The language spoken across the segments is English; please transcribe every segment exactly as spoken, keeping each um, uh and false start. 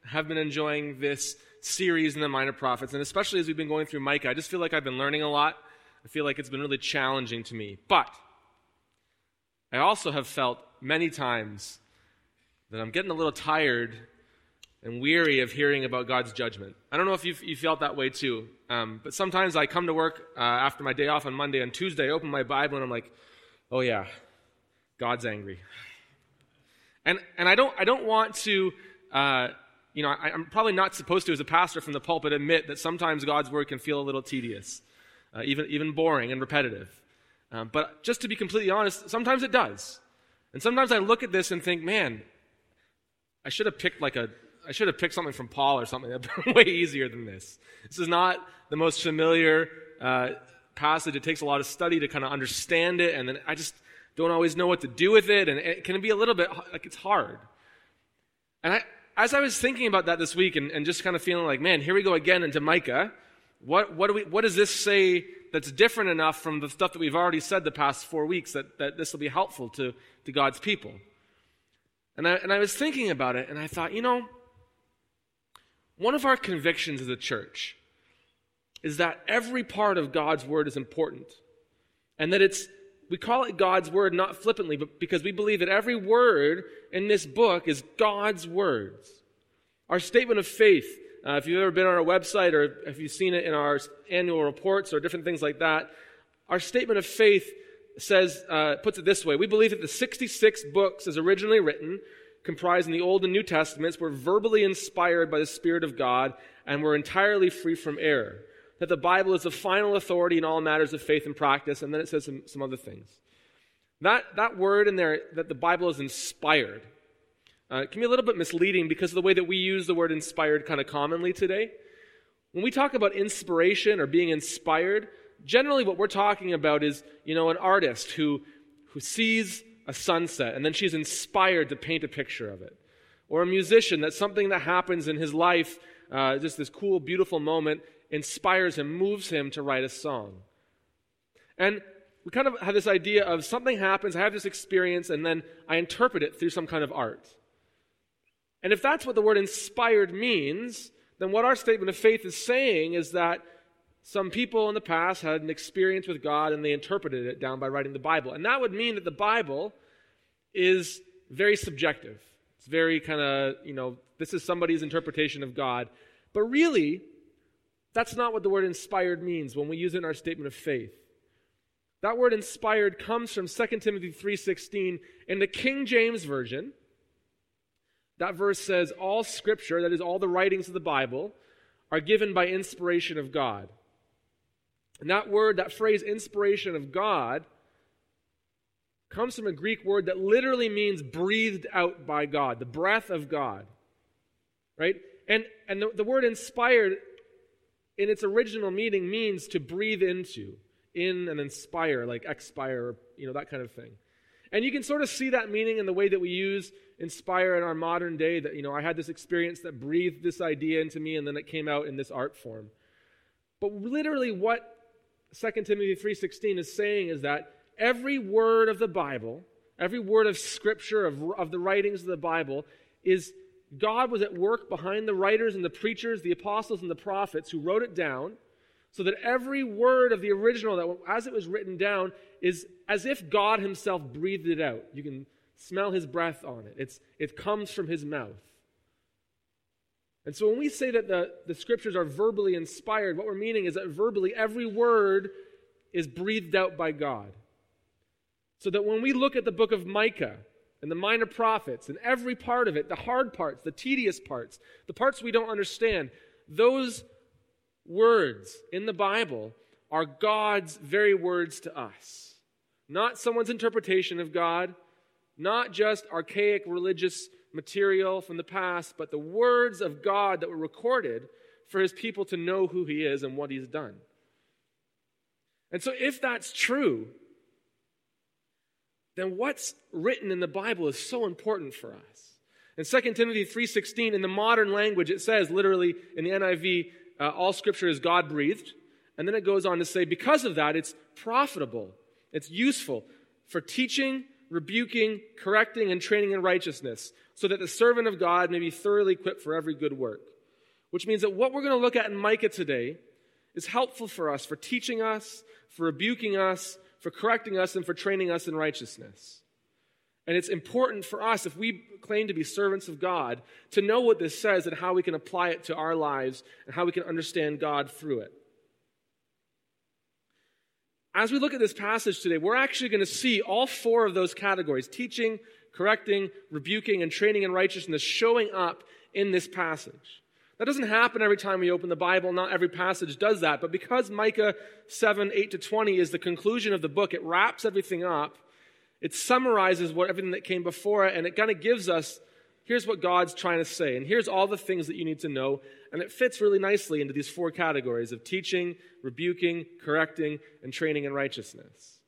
have been enjoying this series in the Minor Prophets, and especially as we've been going through Micah, I just feel like I've been learning a lot. I feel like it's been really challenging to me. But I also have felt many times that I'm getting a little tired and weary of hearing about God's judgment. I don't know if you've, you felt that way too, um, but sometimes I come to work uh, after my day off on Monday, and Tuesday I open my Bible and I'm like, oh yeah, God's angry. And and I don't I don't want to, uh, you know, I, I'm probably not supposed to as a pastor from the pulpit admit that sometimes God's word can feel a little tedious, uh, even, even boring and repetitive. Um, but just to be completely honest, sometimes it does. And sometimes I look at this and think, man, I should have picked like a I should have picked something from Paul or something that would be way easier than this. This is not the most familiar uh, passage. It takes a lot of study to kind of understand it, and then I just don't always know what to do with it, and it can be a little bit like it's hard. And I, as I was thinking about that this week, and, and just kind of feeling like, man, here we go again into Micah. What what do we what does this say that's different enough from the stuff that we've already said the past four weeks that, that this will be helpful to, to God's people? And I and I was thinking about it, and I thought, you know, one of our convictions as a church is that every part of God's word is important. And that it's, we call it God's word not flippantly, but because we believe that every word in this book is God's words. Our statement of faith, uh, if you've ever been on our website or if you've seen it in our annual reports or different things like that, our statement of faith says, uh, puts it this way: we believe that the sixty-six books as originally written, comprising the Old and New Testaments, were verbally inspired by the Spirit of God and were entirely free from error. That the Bible is the final authority in all matters of faith and practice, and then it says some, some other things. That, that word in there, that the Bible is inspired, uh, can be a little bit misleading because of the way that we use the word inspired kind of commonly today. When we talk about inspiration or being inspired, generally what we're talking about is, you know, an artist who, who sees a sunset, and then she's inspired to paint a picture of it. Or a musician, that something that happens in his life, uh, just this cool, beautiful moment, inspires him, moves him to write a song. And we kind of have this idea of something happens, I have this experience, and then I interpret it through some kind of art. And if that's what the word inspired means, then what our statement of faith is saying is that some people in the past had an experience with God and they interpreted it down by writing the Bible. And that would mean that the Bible is very subjective. It's very kind of, you know, this is somebody's interpretation of God. But really, that's not what the word inspired means when we use it in our statement of faith. That word inspired comes from Second Timothy three sixteen. In the King James Version, that verse says, all Scripture, that is all the writings of the Bible, are given by inspiration of God. And that word, that phrase, inspiration of God, comes from a Greek word that literally means breathed out by God, the breath of God. Right? And, and the, the word inspired, in its original meaning, means to breathe into, in and inspire, like expire, you know, that kind of thing. And you can sort of see that meaning in the way that we use inspire in our modern day, that, you know, I had this experience that breathed this idea into me, and then it came out in this art form. But literally what Second Timothy three sixteen is saying is that every word of the Bible, every word of Scripture, of, of the writings of the Bible, is God was at work behind the writers and the preachers, the apostles and the prophets who wrote it down, so that every word of the original, that as it was written down, is as if God himself breathed it out. You can smell his breath on it. It's, it comes from his mouth. And so when we say that the, the Scriptures are verbally inspired, what we're meaning is that verbally every word is breathed out by God. So that when we look at the book of Micah and the Minor Prophets and every part of it, the hard parts, the tedious parts, the parts we don't understand, those words in the Bible are God's very words to us. Not someone's interpretation of God, not just archaic religious material from the past, but the words of God that were recorded for his people to know who he is and what he's done. And so if that's true, then what's written in the Bible is so important for us. In Second Timothy three sixteen, in the modern language, it says literally in the N I V, uh, all Scripture is God-breathed. And then it goes on to say, because of that, it's profitable, it's useful for teaching, rebuking, correcting, and training in righteousness, so that the servant of God may be thoroughly equipped for every good work. Which means that what we're going to look at in Micah today is helpful for us, for teaching us, for rebuking us, for correcting us, and for training us in righteousness. And it's important for us, if we claim to be servants of God, to know what this says and how we can apply it to our lives and how we can understand God through it. As we look at this passage today, we're actually going to see all four of those categories, teaching, correcting, rebuking, and training in righteousness, showing up in this passage. That doesn't happen every time we open the Bible. Not every passage does that. But because Micah seven, eight to twenty is the conclusion of the book, it wraps everything up. It summarizes what everything that came before it, and it kind of gives us, here's what God's trying to say, and here's all the things that you need to know. And it fits really nicely into these four categories of teaching, rebuking, correcting, and training in righteousness.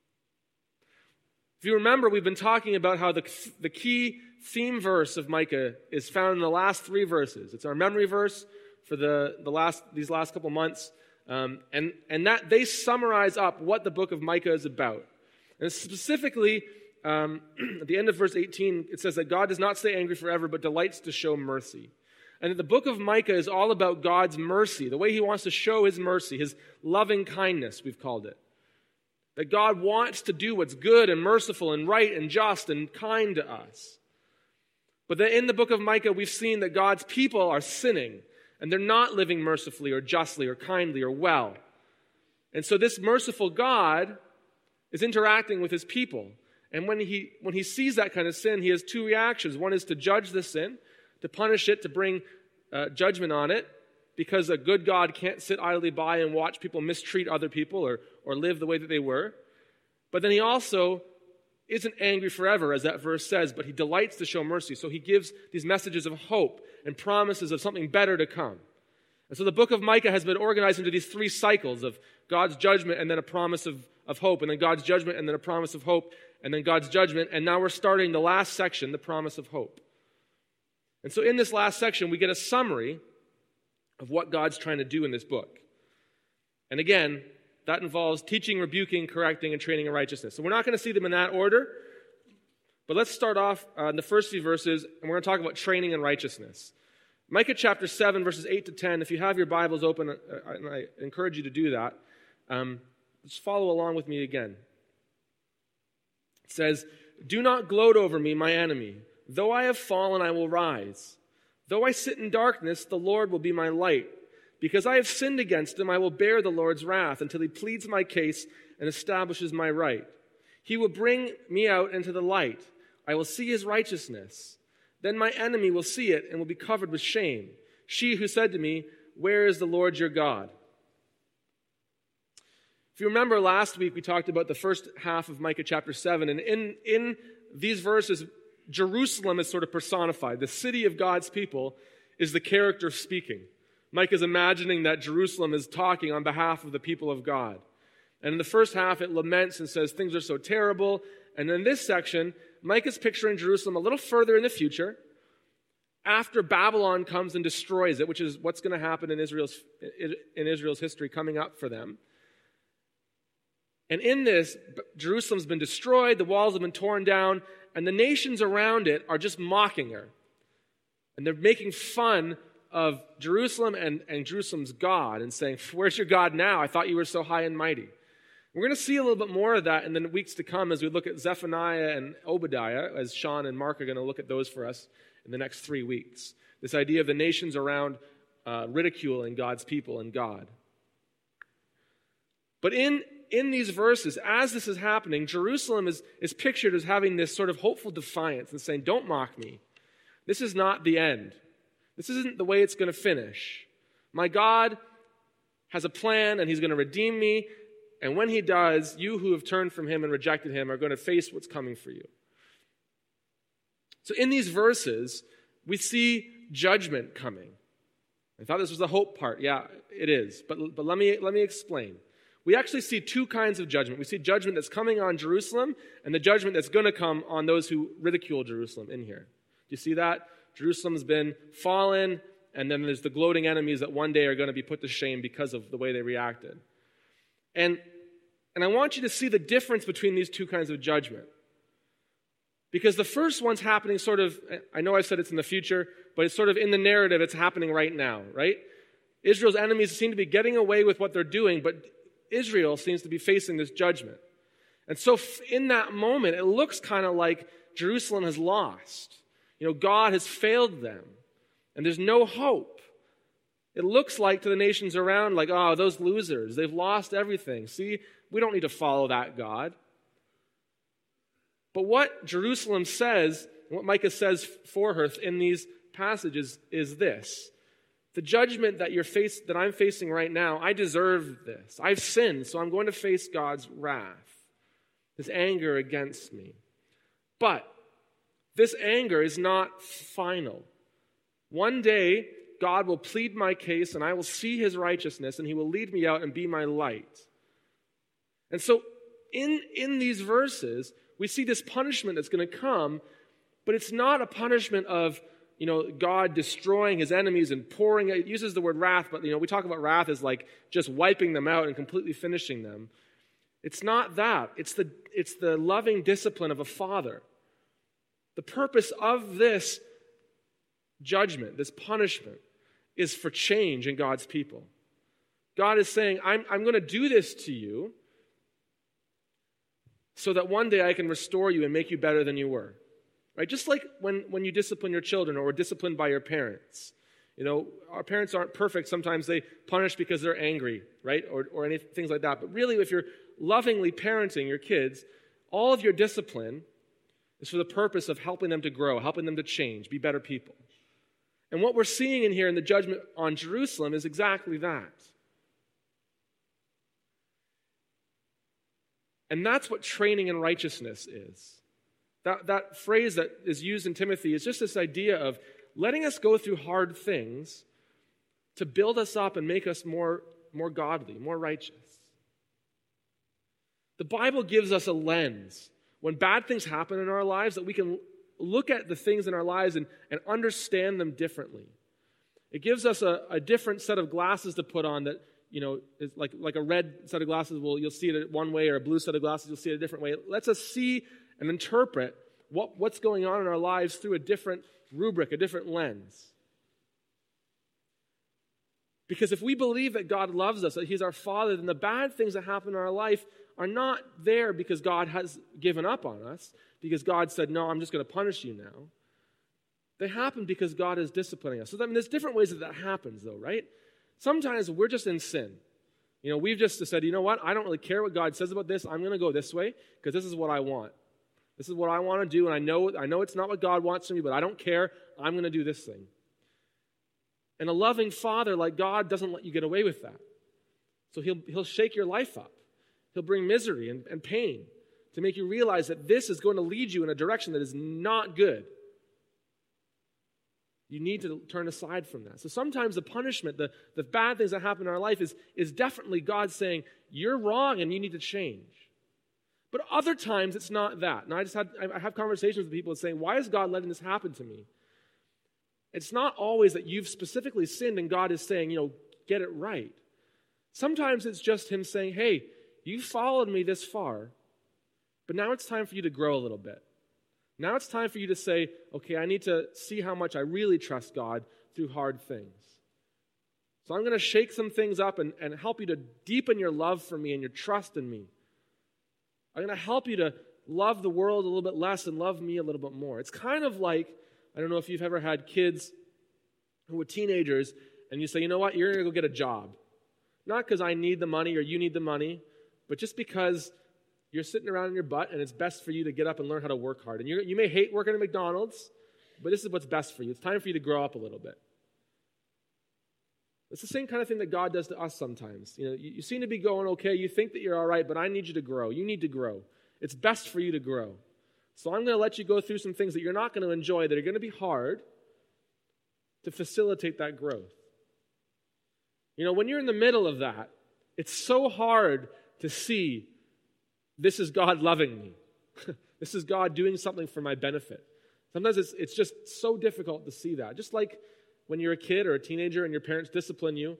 If you remember, we've been talking about how the, the key theme verse of Micah is found in the last three verses. It's our memory verse for the, the last these last couple months. Um, and, and that they summarize up what the book of Micah is about. And specifically, um, at the end of verse eighteen, it says that God does not stay angry forever, but delights to show mercy. And that the book of Micah is all about God's mercy, the way he wants to show his mercy, his loving kindness, we've called it. That God wants to do what's good and merciful and right and just and kind to us. But then in the book of Micah, we've seen that God's people are sinning, and they're not living mercifully or justly or kindly or well. And so this merciful God is interacting with his people. And when he, when he sees that kind of sin, he has two reactions. One is to judge the sin, to punish it, to bring uh, judgment on it, because a good God can't sit idly by and watch people mistreat other people or, or live the way that they were. But then he also isn't angry forever, as that verse says, but he delights to show mercy. So he gives these messages of hope and promises of something better to come. And so the book of Micah has been organized into these three cycles of God's judgment and then a promise of, of hope, and then God's judgment and then a promise of hope, and then God's judgment. And now we're starting the last section, the promise of hope. And so in this last section, we get a summary of what God's trying to do in this book. And again, that involves teaching, rebuking, correcting, and training in righteousness. So we're not going to see them in that order, but let's start off uh, in the first few verses, and we're going to talk about training in righteousness. Micah chapter seven, verses eight to ten. If you have your Bibles open, uh, and I encourage you to do that, um, just follow along with me again. It says, "Do not gloat over me, my enemy. Though I have fallen, I will rise. Though I sit in darkness, the Lord will be my light. Because I have sinned against him, I will bear the Lord's wrath until he pleads my case and establishes my right. He will bring me out into the light. I will see his righteousness. Then my enemy will see it and will be covered with shame. She who said to me, 'Where is the Lord your God?'" If you remember last week, we talked about the first half of Micah chapter seven, and in, in these verses, Jerusalem is sort of personified. The city of God's people is the character speaking. Micah is imagining that Jerusalem is talking on behalf of the people of God. And in the first half, it laments and says things are so terrible. And in this section, Micah's picturing Jerusalem a little further in the future, after Babylon comes and destroys it, which is what's going to happen in Israel's, in Israel's history coming up for them. And in this, Jerusalem's been destroyed, the walls have been torn down, and the nations around it are just mocking her. And they're making fun of Jerusalem and, and Jerusalem's God and saying, "Where's your God now? I thought you were so high and mighty." We're going to see a little bit more of that in the weeks to come as we look at Zephaniah and Obadiah, as Sean and Mark are going to look at those for us in the next three weeks. This idea of the nations around uh, ridiculing God's people and God. But in, in these verses, as this is happening, Jerusalem is, is pictured as having this sort of hopeful defiance and saying, "Don't mock me. This is not the end. This isn't the way it's going to finish. My God has a plan, and he's going to redeem me. And when he does, you who have turned from him and rejected him are going to face what's coming for you." So in these verses, we see judgment coming. I thought this was the hope part. Yeah, it is. But, but let me, let me explain. We actually see two kinds of judgment. We see judgment that's coming on Jerusalem and the judgment that's going to come on those who ridicule Jerusalem in here. Do you see that? Jerusalem's been fallen, and then there's the gloating enemies that one day are going to be put to shame because of the way they reacted. And, and I want you to see the difference between these two kinds of judgment. Because the first one's happening sort of, I know I said it's in the future, but it's sort of in the narrative, it's happening right now, right? Israel's enemies seem to be getting away with what they're doing, but Israel seems to be facing this judgment. And so in that moment, it looks kind of like Jerusalem has lost. You know, God has failed them, and there's no hope. It looks like to the nations around, like, oh, those losers, they've lost everything. See, we don't need to follow that God. But what Jerusalem says, what Micah says for her in these passages is this. The judgment that you're face, that I'm facing right now, I deserve this. I've sinned, so I'm going to face God's wrath, his anger against me. But this anger is not final. One day, God will plead my case, and I will see his righteousness, and he will lead me out and be my light. And so in, in these verses, we see this punishment that's going to come, but it's not a punishment of, you know, God destroying his enemies and pouring, it uses the word wrath, but, you know, we talk about wrath as like just wiping them out and completely finishing them. It's not that. It's the, it's the loving discipline of a father. The purpose of this judgment, this punishment, is for change in God's people. God is saying, I'm, I'm going to do this to you so that one day I can restore you and make you better than you were. Right? Just like when, when you discipline your children or were disciplined by your parents. You know, our parents aren't perfect. Sometimes they punish because they're angry, right? Or, or any things like that. But really, if you're lovingly parenting your kids, all of your discipline is for the purpose of helping them to grow, helping them to change, be better people. And what we're seeing in here in the judgment on Jerusalem is exactly that. And that's what training in righteousness is. That, that phrase that is used in Timothy is just this idea of letting us go through hard things to build us up and make us more, more godly, more righteous. The Bible gives us a lens when bad things happen in our lives that we can look at the things in our lives and, and understand them differently. It gives us a, a different set of glasses to put on that, you know, is like, like a red set of glasses, well, you'll see it one way, or a blue set of glasses, you'll see it a different way. It lets us see and interpret what, what's going on in our lives through a different rubric, a different lens. Because if we believe that God loves us, that he's our Father, then the bad things that happen in our life are not there because God has given up on us, because God said, no, I'm just going to punish you now. They happen because God is disciplining us. So I mean, there's different ways that that happens, though, right? Sometimes we're just in sin. You know, we've just said, you know what? I don't really care what God says about this. I'm going to go this way because this is what I want. This is what I want to do, and I know, I know it's not what God wants from me, but I don't care. I'm going to do this thing. And a loving Father like God doesn't let you get away with that. So he'll, he'll shake your life up. He'll bring misery and, and pain to make you realize that this is going to lead you in a direction that is not good. You need to turn aside from that. So sometimes the punishment, the, the bad things that happen in our life is, is definitely God saying, you're wrong and you need to change. But other times it's not that. And I just had I have conversations with people saying, why is God letting this happen to me? It's not always that you've specifically sinned and God is saying, you know, get it right. Sometimes it's just him saying, hey, you followed me this far, but now it's time for you to grow a little bit. Now it's time for you to say, okay, I need to see how much I really trust God through hard things. So I'm going to shake some things up and, and help you to deepen your love for me and your trust in me. I'm going to help you to love the world a little bit less and love me a little bit more. It's kind of like, I don't know if you've ever had kids who were teenagers and you say, you know what, you're going to go get a job. Not because I need the money or you need the money, but just because you're sitting around in your butt and it's best for you to get up and learn how to work hard. And you you may hate working at McDonald's, but this is what's best for you. It's time for you to grow up a little bit. It's the same kind of thing that God does to us sometimes. You know, you, you seem to be going okay, you think that you're all right, but I need you to grow. You need to grow. It's best for you to grow. So I'm going to let you go through some things that you're not going to enjoy, that are going to be hard, to facilitate that growth. You know, when you're in the middle of that, it's so hard to see this is God loving me. This is God doing something for my benefit. Sometimes it's, it's just so difficult to see that. Just like when you're a kid or a teenager and your parents discipline you,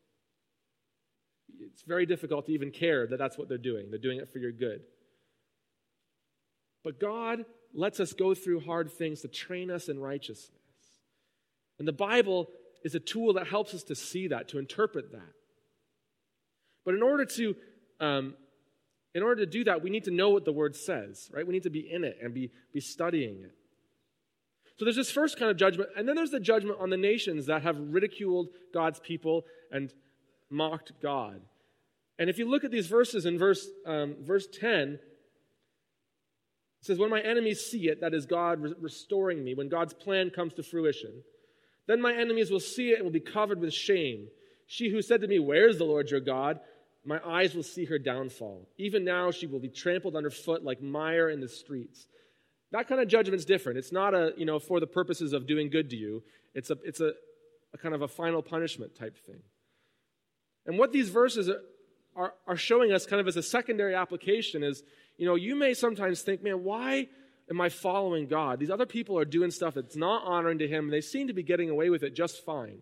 it's very difficult to even care that that's what they're doing. They're doing it for your good. But God lets us go through hard things to train us in righteousness. And the Bible is a tool that helps us to see that, to interpret that. But in order to um, in order to do that, we need to know what the Word says, right? We need to be in it and be, be studying it. So there's this first kind of judgment, and then there's the judgment on the nations that have ridiculed God's people and mocked God. And if you look at these verses in verse um, verse ten, it says, when my enemies see it, that is God re- restoring me, when God's plan comes to fruition, then my enemies will see it and will be covered with shame. She who said to me, where is the Lord your God? My eyes will see her downfall. Even now she will be trampled underfoot like mire in the streets. That kind of judgment's different. It's not a, you know, for the purposes of doing good to you. It's a, it's a, a kind of a final punishment type thing. And what these verses are, are, are showing us kind of as a secondary application is, you know, you may sometimes think, man, why am I following God? These other people are doing stuff that's not honoring to Him. They seem to be getting away with it just fine.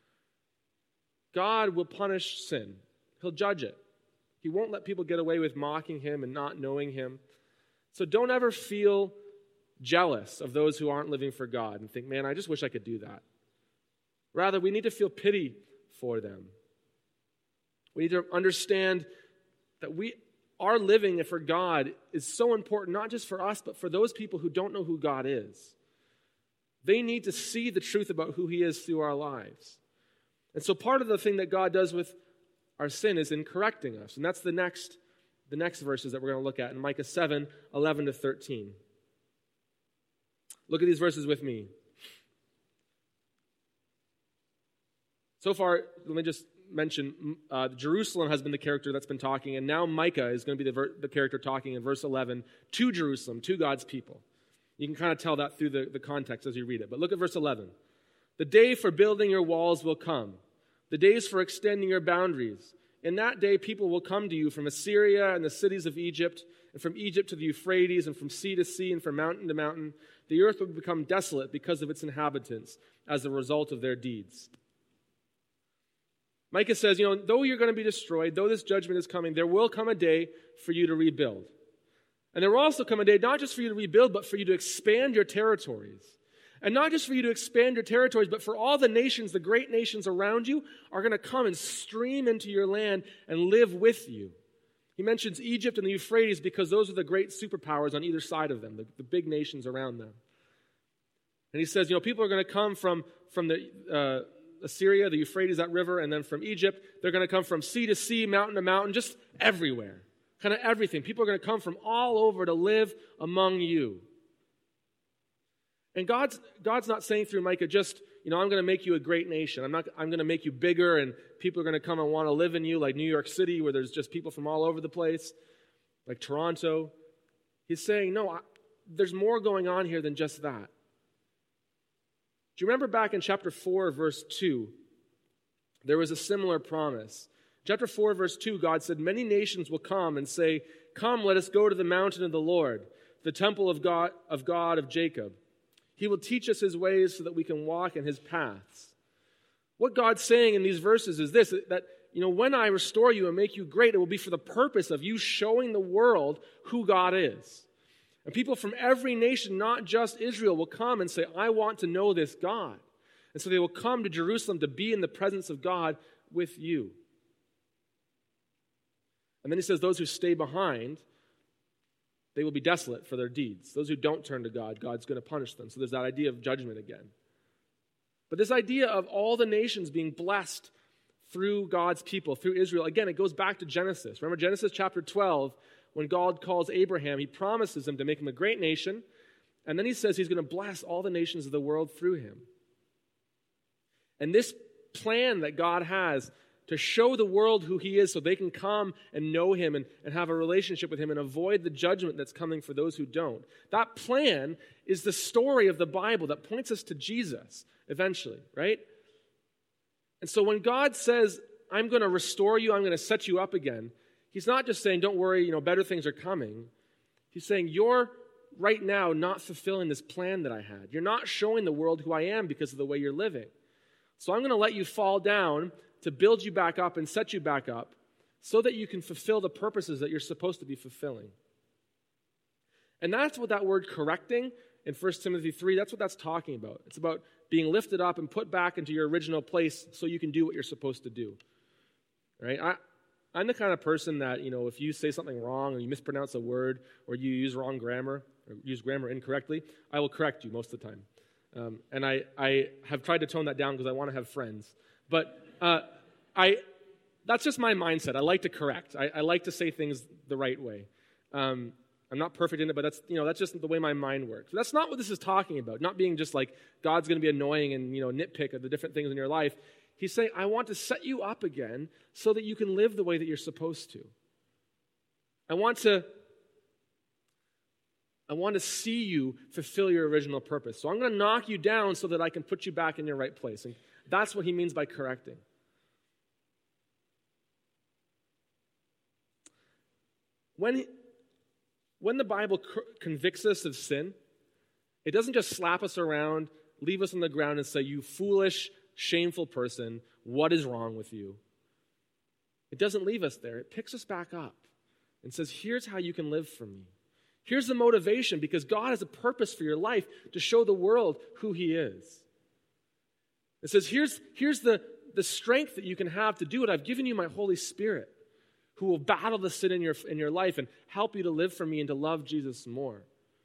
God will punish sin. He'll judge it. He won't let people get away with mocking Him and not knowing Him. So don't ever feel jealous of those who aren't living for God and think, man, I just wish I could do that. Rather, we need to feel pity for them. We need to understand that we our living for God is so important, not just for us, but for those people who don't know who God is. They need to see the truth about who He is through our lives. And so part of the thing that God does with our sin is in correcting us. And that's the next, the next verses that we're going to look at in Micah seven, eleven to thirteen. Look at these verses with me. So far, let me just mention, uh, Jerusalem has been the character that's been talking, and now Micah is going to be the, ver- the character talking in verse eleven to Jerusalem, to God's people. You can kind of tell that through the, the context as you read it. But look at verse eleven. The day for building your walls will come, the days for extending your boundaries. In that day, people will come to you from Assyria and the cities of Egypt, and from Egypt to the Euphrates, and from sea to sea, and from mountain to mountain. The earth will become desolate because of its inhabitants as a result of their deeds. Micah says, you know, though you're going to be destroyed, though this judgment is coming, there will come a day for you to rebuild. And there will also come a day not just for you to rebuild, but for you to expand your territories. And not just for you to expand your territories, but for all the nations, the great nations around you, are going to come and stream into your land and live with you. He mentions Egypt and the Euphrates because those are the great superpowers on either side of them, the, the big nations around them. And he says, you know, people are going to come from, from the uh, Assyria, the Euphrates, that river, and then from Egypt. They're going to come from sea to sea, mountain to mountain, just everywhere. Kind of everything. People are going to come from all over to live among you. And God's, God's not saying through Micah just, you know, I'm going to make you a great nation. I'm not. I'm going to make you bigger, and people are going to come and want to live in you, like New York City, where there's just people from all over the place, like Toronto. He's saying, no, I, there's more going on here than just that. Do you remember back in chapter four, verse two, there was a similar promise. Chapter four, verse two, God said, many nations will come and say, come, let us go to the mountain of the Lord, the temple of God of God of Jacob. He will teach us His ways so that we can walk in His paths. What God's saying in these verses is this, that, you know, when I restore you and make you great, it will be for the purpose of you showing the world who God is. And people from every nation, not just Israel, will come and say, I want to know this God. And so they will come to Jerusalem to be in the presence of God with you. And then he says, those who stay behind, they will be desolate for their deeds. Those who don't turn to God, God's going to punish them. So there's that idea of judgment again. But this idea of all the nations being blessed through God's people, through Israel, again, it goes back to Genesis. Remember Genesis chapter twelve, when God calls Abraham, He promises him to make him a great nation, and then He says He's going to bless all the nations of the world through him. And this plan that God has to show the world who He is so they can come and know Him and, and have a relationship with Him and avoid the judgment that's coming for those who don't. That plan is the story of the Bible that points us to Jesus eventually, right? And so when God says, I'm going to restore you, I'm going to set you up again, He's not just saying, don't worry, you know, better things are coming. He's saying, you're right now not fulfilling this plan that I had. You're not showing the world who I am because of the way you're living. So I'm going to let you fall down to build you back up and set you back up so that you can fulfill the purposes that you're supposed to be fulfilling. And that's what that word correcting in First Timothy three, that's what that's talking about. It's about being lifted up and put back into your original place so you can do what you're supposed to do. Right? I, I'm the kind of person that, you know, if you say something wrong or you mispronounce a word or you use wrong grammar or use grammar incorrectly, I will correct you most of the time. Um, and I, I have tried to tone that down because I want to have friends. But uh, I that's just my mindset. I like to correct. I, I like to say things the right way. Um, I'm not perfect in it, but that's, you know, that's just the way my mind works. But that's not what this is talking about. Not being just like God's going to be annoying and, you know, nitpick at the different things in your life. He's saying, I want to set you up again so that you can live the way that you're supposed to. I want to, I want to see you fulfill your original purpose. So I'm going to knock you down so that I can put you back in your right place. And that's what he means by correcting. When he, when the Bible co- convicts us of sin, it doesn't just slap us around, leave us on the ground and say, you foolish, shameful person, what is wrong with you? It doesn't leave us there. It picks us back up and says, here's how you can live for me. Here's the motivation, because God has a purpose for your life to show the world who he is. It says, here's, here's the, the strength that you can have to do it. I've given you my Holy Spirit, who will battle the sin in your, in your life and help you to live for me and to love Jesus more.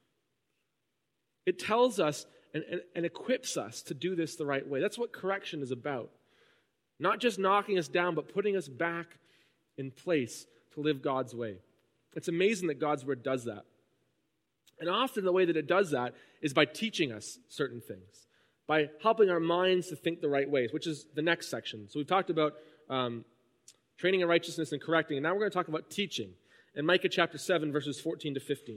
It tells us and, and, and equips us to do this the right way. That's what correction is about. Not just knocking us down, but putting us back in place to live God's way. It's amazing that God's word does that. And often the way that it does that is by teaching us certain things, by helping our minds to think the right ways, which is the next section. So we've talked about um, training in righteousness and correcting, and now we're going to talk about teaching in Micah chapter seven, verses fourteen to fifteen.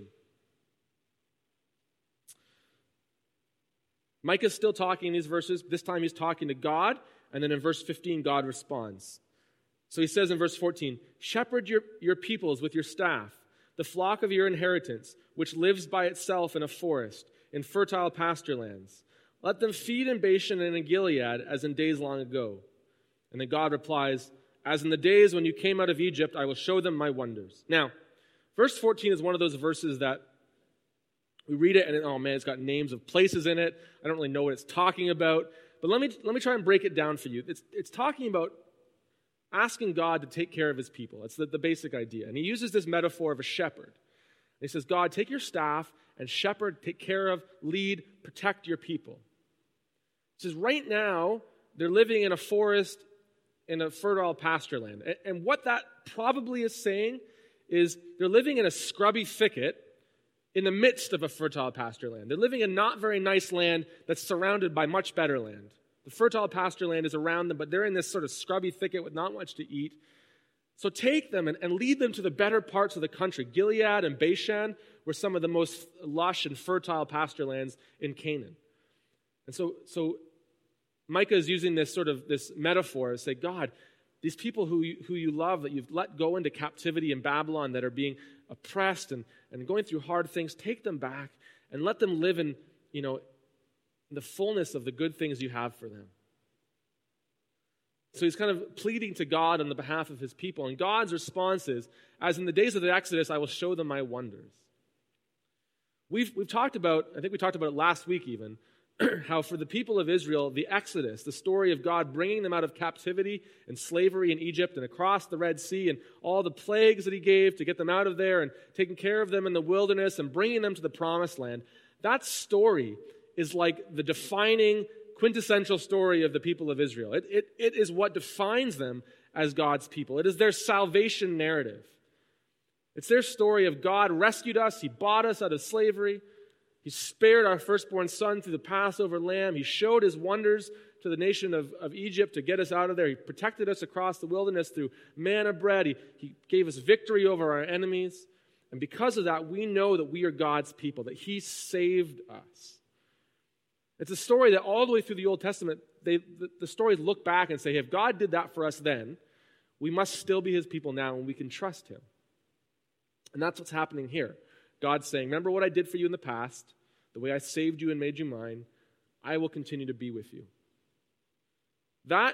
Micah's still talking in these verses. This time he's talking to God, and then in verse fifteen, God responds. So he says in verse fourteen, shepherd your, your peoples with your staff, the flock of your inheritance, which lives by itself in a forest, in fertile pasture lands. Let them feed in Bashan and in Gilead as in days long ago. And then God replies, as in the days when you came out of Egypt, I will show them my wonders. Now, verse fourteen is one of those verses that we read it and, oh man, it's got names of places in it. I don't really know what it's talking about. But let me, let me try and break it down for you. It's, it's talking about asking God to take care of his people. It's the, the basic idea. And he uses this metaphor of a shepherd. And he says, God, take your staff and shepherd, take care of, lead, protect your people. He says, right now, they're living in a forest in a fertile pasture land. And, and what that probably is saying is they're living in a scrubby thicket in the midst of a fertile pasture land. They're living in not very nice land that's surrounded by much better land. The fertile pasture land is around them, but they're in this sort of scrubby thicket with not much to eat. So take them and, and lead them to the better parts of the country. Gilead and Bashan were some of the most lush and fertile pasture lands in Canaan. And so, so Micah is using this sort of this metaphor to say, God, these people who you, who you love, that you've let go into captivity in Babylon, that are being oppressed and, and going through hard things, take them back and let them live in, you know, the fullness of the good things you have for them. So he's kind of pleading to God on the behalf of his people. And God's response is, as in the days of the Exodus, I will show them my wonders. We've, we've talked about, I think we talked about it last week even, how for the people of Israel, the Exodus, the story of God bringing them out of captivity and slavery in Egypt and across the Red Sea and all the plagues that he gave to get them out of there and taking care of them in the wilderness and bringing them to the promised land, that story is like the defining, quintessential story of the people of Israel. It, it, it is what defines them as God's people. It is their salvation narrative. It's their story of God rescued us. He bought us out of slavery. He spared our firstborn son through the Passover lamb. He showed his wonders to the nation of, of Egypt to get us out of there. He protected us across the wilderness through manna bread. He, he gave us victory over our enemies. And because of that, we know that we are God's people, that he saved us. It's a story that all the way through the Old Testament, they, the, the stories look back and say, hey, if God did that for us then, we must still be his people now and we can trust him. And that's what's happening here. God's saying, remember what I did for you in the past, the way I saved you and made you mine, I will continue to be with you. That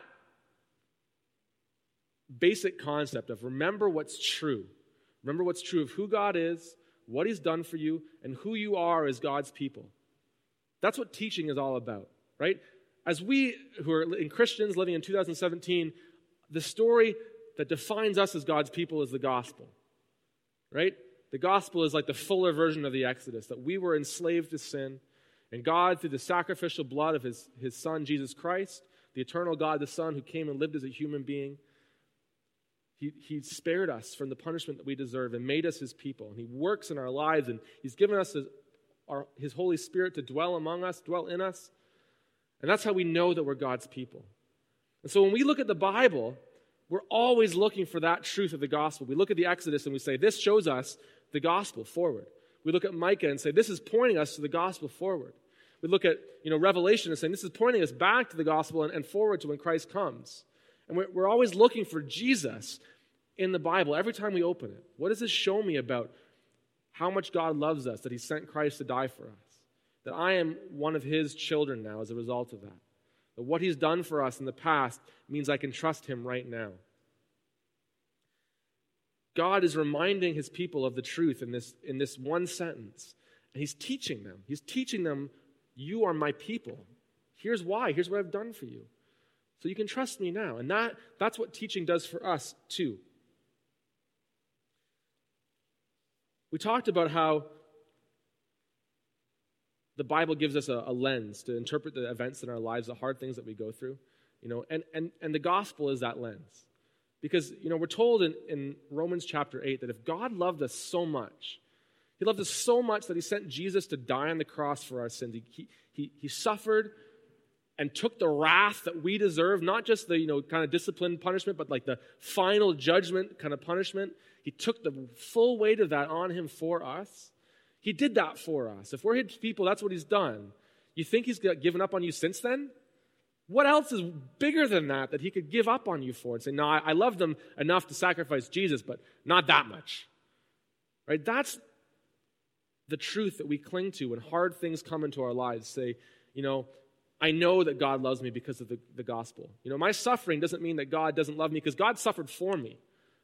basic concept of remember what's true, remember what's true of who God is, what he's done for you, and who you are as God's people. That's what teaching is all about, right? As we who are in Christians living in two thousand seventeen, the story that defines us as God's people is the gospel, right? The gospel is like the fuller version of the Exodus, that we were enslaved to sin, and God, through the sacrificial blood of his, his Son, Jesus Christ, the eternal God, the Son, who came and lived as a human being, he, he spared us from the punishment that we deserve and made us his people. And he works in our lives, and he's given us his, our, his Holy Spirit to dwell among us, dwell in us. And that's how we know that we're God's people. And so when we look at the Bible, we're always looking for that truth of the gospel. We look at the Exodus and we say, this shows us the gospel forward. We look at Micah and say, this is pointing us to the gospel forward. We look at, you know, Revelation and saying, this is pointing us back to the gospel and, and forward to when Christ comes. And we're, we're always looking for Jesus in the Bible every time we open it. What does this show me about how much God loves us, that he sent Christ to die for us? That I am one of his children now as a result of that. That what he's done for us in the past means I can trust him right now. God is reminding his people of the truth in this, in this one sentence. And he's teaching them. He's teaching them, you are my people. Here's why. Here's what I've done for you. So you can trust me now. And that, that's what teaching does for us too. We talked about how the Bible gives us a, a lens to interpret the events in our lives, the hard things that we go through. You know, and, and, and the gospel is that lens. Because, you know, we're told in, in Romans chapter eight that if God loved us so much, he loved us so much that he sent Jesus to die on the cross for our sins. He, he, he suffered and took the wrath that we deserve, not just the, you know, kind of discipline punishment, but like the final judgment kind of punishment. He took the full weight of that on him for us. He did that for us. If we're his people, that's what he's done. You think he's given up on you since then? What else is bigger than that that he could give up on you for and say, no, I, I love them enough to sacrifice Jesus, but not that much. Right? That's the truth that we cling to when hard things come into our lives. Say, you know, I know that God loves me because of the, the gospel. You know, my suffering doesn't mean that God doesn't love me because God suffered for me.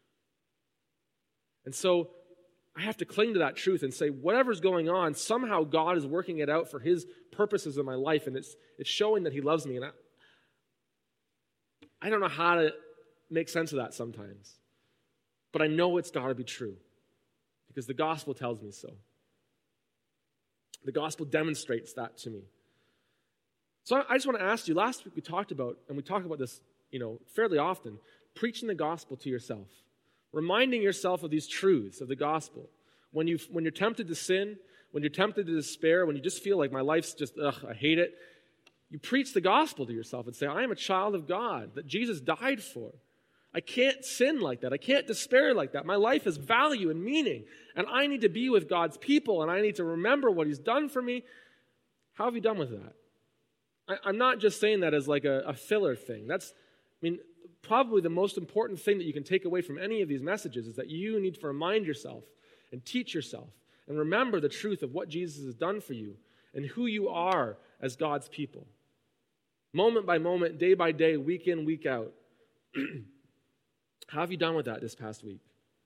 And so I have to cling to that truth and say, whatever's going on, somehow God is working it out for his purposes in my life, and it's it's showing that he loves me. And I, I don't know how to make sense of that sometimes, but I know it's got to be true because the gospel tells me so. The gospel demonstrates that to me. So I just want to ask you, last week we talked about, and we talk about this, you know, fairly often, preaching the gospel to yourself. Reminding yourself of these truths of the gospel. When, you when you're tempted to sin, when you're tempted to despair, when you just feel like my life's just, ugh, I hate it, you preach the gospel to yourself and say, I am a child of God that Jesus died for. I can't sin like that. I can't despair like that. My life has value and meaning, and I need to be with God's people, and I need to remember what he's done for me. How have you done with that? I, I'm not just saying that as like a, a filler thing. That's, I mean, probably the most important thing that you can take away from any of these messages is that you need to remind yourself and teach yourself and remember the truth of what Jesus has done for you and who you are as God's people. Moment by moment, day by day, week in, week out. How have you done with that this past week?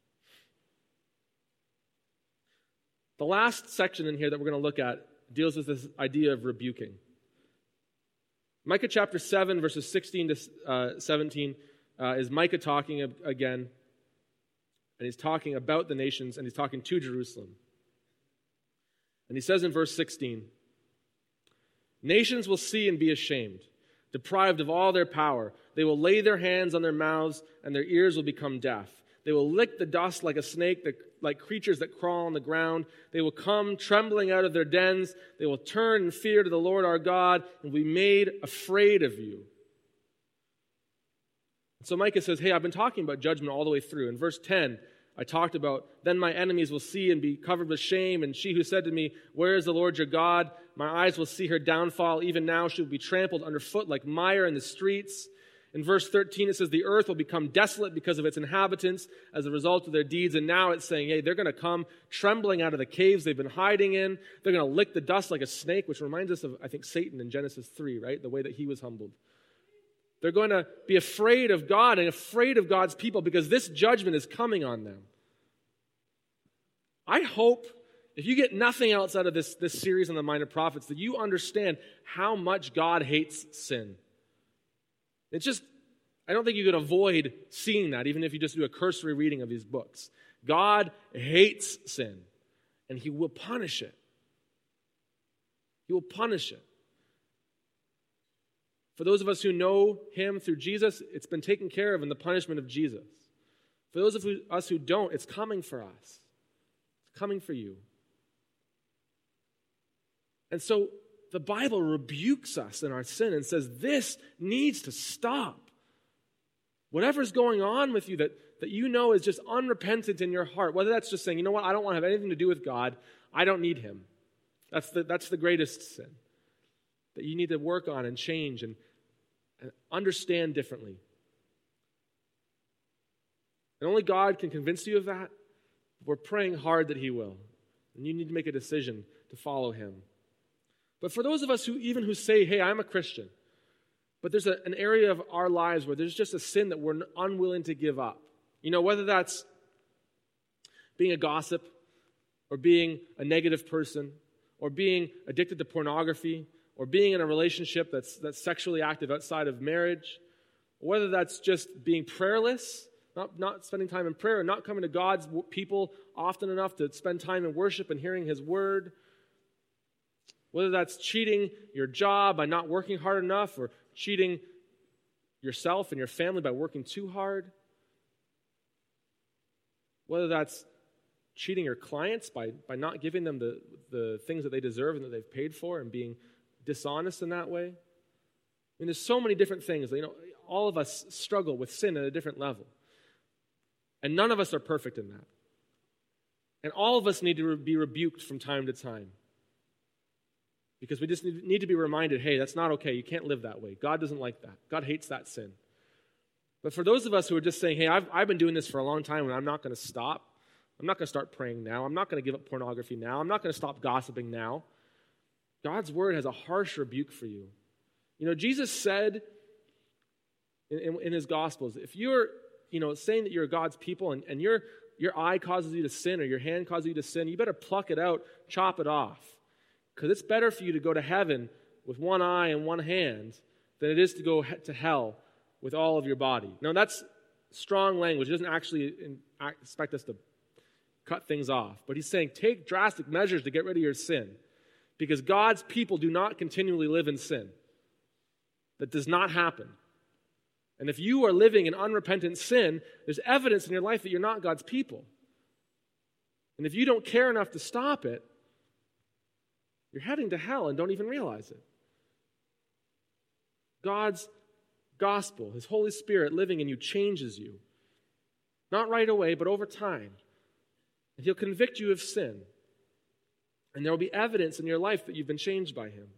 The last section in here that we're going to look at deals with this idea of rebuking. Micah chapter seven, verses sixteen to uh, seventeen, uh, is Micah talking again, and he's talking about the nations, and he's talking to Jerusalem. And he says in verse sixteen, nations will see and be ashamed, deprived of all their power. They will lay their hands on their mouths, and their ears will become deaf. They will lick the dust like a snake, like creatures that crawl on the ground. They will come trembling out of their dens. They will turn in fear to the Lord our God and be made afraid of you. So Micah says, hey, I've been talking about judgment all the way through. In verse ten, I talked about, then my enemies will see and be covered with shame, and she who said to me, where is the Lord your God? My eyes will see her downfall. Even now she will be trampled underfoot like mire in the streets. In verse thirteen, it says, the earth will become desolate because of its inhabitants as a result of their deeds. And now it's saying, hey, they're going to come trembling out of the caves they've been hiding in. They're going to lick the dust like a snake, which reminds us of, I think, Satan in Genesis three, right? The way that he was humbled. They're going to be afraid of God and afraid of God's people because this judgment is coming on them. I hope if you get nothing else out of this, this series on the Minor Prophets, that you understand how much God hates sin. It's just, I don't think you could avoid seeing that, even if you just do a cursory reading of these books. God hates sin, and he will punish it. He will punish it. For those of us who know him through Jesus, it's been taken care of in the punishment of Jesus. For those of us who don't, it's coming for us. It's coming for you. And so the Bible rebukes us in our sin and says, this needs to stop. Whatever's going on with you that, that you know is just unrepentant in your heart, whether that's just saying, you know what, I don't want to have anything to do with God. I don't need him. That's the, that's the greatest sin that you need to work on and change and, and understand differently. And only God can convince you of that. We're praying hard that he will. And you need to make a decision to follow him. But for those of us who even who say, hey, I'm a Christian, but there's a, an area of our lives where there's just a sin that we're unwilling to give up. You know, whether that's being a gossip or being a negative person or being addicted to pornography or being in a relationship that's, that's sexually active outside of marriage, or whether that's just being prayerless, not, not spending time in prayer, and not coming to God's people often enough to spend time in worship and hearing his word, whether that's cheating your job by not working hard enough or cheating yourself and your family by working too hard, whether that's cheating your clients by, by not giving them the, the things that they deserve and that they've paid for and being dishonest in that way. I mean, there's so many different things. You know, all of us struggle with sin at a different level. And none of us are perfect in that. And all of us need to be rebuked from time to time. Because we just need to be reminded, hey, that's not okay. You can't live that way. God doesn't like that. God hates that sin. But for those of us who are just saying, hey, I've, I've been doing this for a long time and I'm not going to stop. I'm not going to start praying now. I'm not going to give up pornography now. I'm not going to stop gossiping now. God's word has a harsh rebuke for you. You know, Jesus said in, in, in his Gospels, if you're, you know, saying that you're God's people and, and your, your eye causes you to sin or your hand causes you to sin, you better pluck it out, chop it off. Because it's better for you to go to heaven with one eye and one hand than it is to go to hell with all of your body. Now, that's strong language. It doesn't actually expect us to cut things off. But he's saying, take drastic measures to get rid of your sin. Because God's people do not continually live in sin. That does not happen. And if you are living in unrepentant sin, there's evidence in your life that you're not God's people. And if you don't care enough to stop it, you're heading to hell and don't even realize it. God's gospel, his Holy Spirit living in you changes you. Not right away, but over time. And he'll convict you of sin. And there will be evidence in your life that you've been changed by him.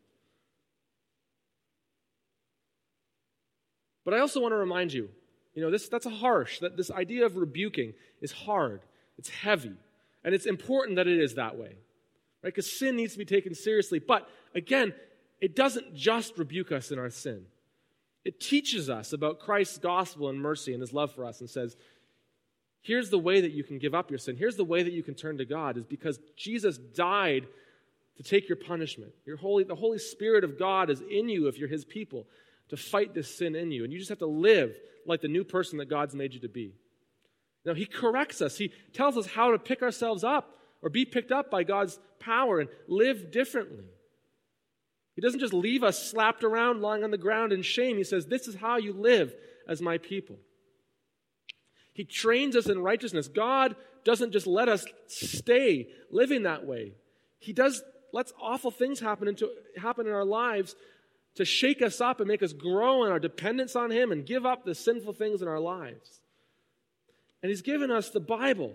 But I also want to remind you, you know, this that's a harsh, that this idea of rebuking is hard. It's heavy. And it's important that it is that way. Right? Because sin needs to be taken seriously. But again, it doesn't just rebuke us in our sin. It teaches us about Christ's gospel and mercy and his love for us and says, here's the way that you can give up your sin. Here's the way that you can turn to God, is because Jesus died to take your punishment. Your Holy, the Holy Spirit of God is in you if you're his people to fight this sin in you. And you just have to live like the new person that God's made you to be. Now, he corrects us. He tells us how to pick ourselves up or be picked up by God's power and live differently. He doesn't just leave us slapped around, lying on the ground in shame. He says, this is how you live as my people. He trains us in righteousness. God doesn't just let us stay living that way. He does lets awful things happen, into, happen in our lives to shake us up and make us grow in our dependence on him and give up the sinful things in our lives. And he's given us the Bible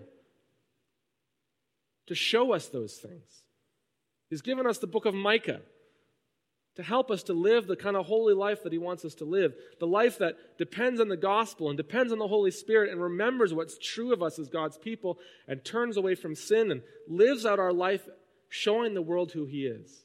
to show us those things. He's given us the book of Micah to help us to live the kind of holy life that he wants us to live. The life that depends on the gospel and depends on the Holy Spirit and remembers what's true of us as God's people and turns away from sin and lives out our life showing the world who he is.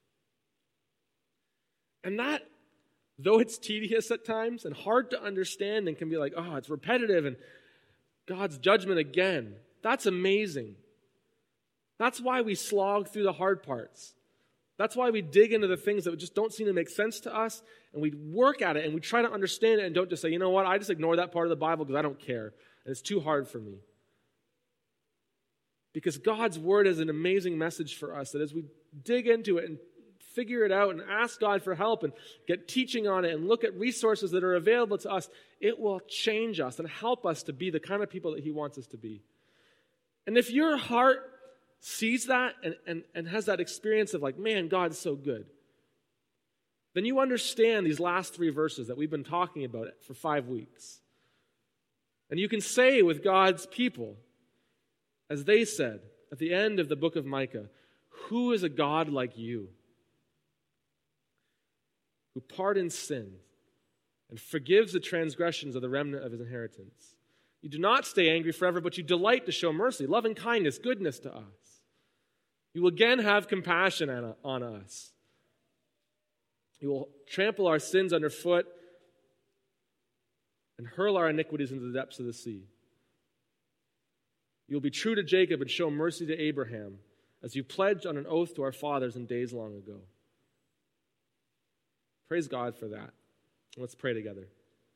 And that, though it's tedious at times and hard to understand and can be like, oh, it's repetitive and God's judgment again, that's amazing. That's why we slog through the hard parts. That's why we dig into the things that just don't seem to make sense to us, and we work at it, and we try to understand it, and don't just say, you know what, I just ignore that part of the Bible because I don't care, and it's too hard for me. Because God's Word is an amazing message for us, that as we dig into it and figure it out and ask God for help and get teaching on it and look at resources that are available to us, it will change us and help us to be the kind of people that He wants us to be. And if your heart sees that and, and, and has that experience of like, man, God's so good, then you understand these last three verses that we've been talking about for five weeks. And you can say with God's people, as they said at the end of the book of Micah, who is a God like you, who pardons sins and forgives the transgressions of the remnant of his inheritance? You do not stay angry forever, but you delight to show mercy, loving kindness, goodness to us. You will again have compassion on, on us. You will trample our sins underfoot and hurl our iniquities into the depths of the sea. You will be true to Jacob and show mercy to Abraham, as you pledged on an oath to our fathers in days long ago. Praise God for that. Let's pray together.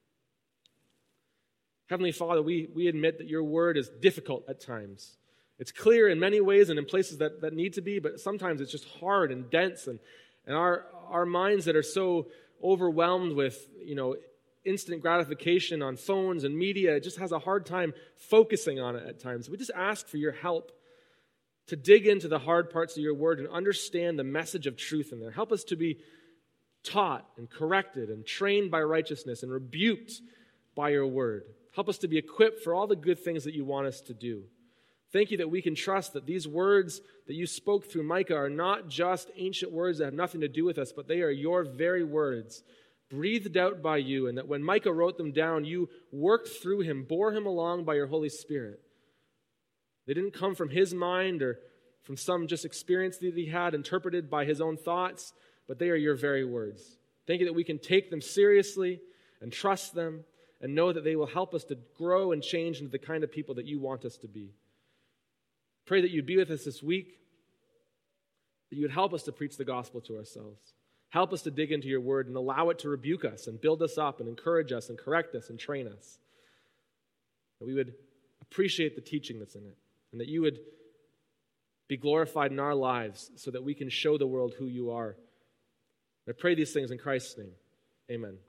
Heavenly Father, we, we admit that your word is difficult at times. It's clear in many ways and in places that, that need to be, but sometimes it's just hard and dense, and, and our, our minds that are so overwhelmed with, you know, instant gratification on phones and media, it just has a hard time focusing on it at times. We just ask for your help to dig into the hard parts of your word and understand the message of truth in there. Help us to be taught and corrected and trained by righteousness and rebuked by your word. Help us to be equipped for all the good things that you want us to do. Thank you that we can trust that these words that you spoke through Micah are not just ancient words that have nothing to do with us, but they are your very words, breathed out by you, and that when Micah wrote them down, you worked through him, bore him along by your Holy Spirit. They didn't come from his mind or from some just experience that he had interpreted by his own thoughts, but they are your very words. Thank you that we can take them seriously and trust them and know that they will help us to grow and change into the kind of people that you want us to be. Pray that you'd be with us this week, that you would help us to preach the gospel to ourselves. Help us to dig into your word and allow it to rebuke us and build us up and encourage us and correct us and train us. That we would appreciate the teaching that's in it, and that you would be glorified in our lives so that we can show the world who you are. I pray these things in Christ's name. Amen.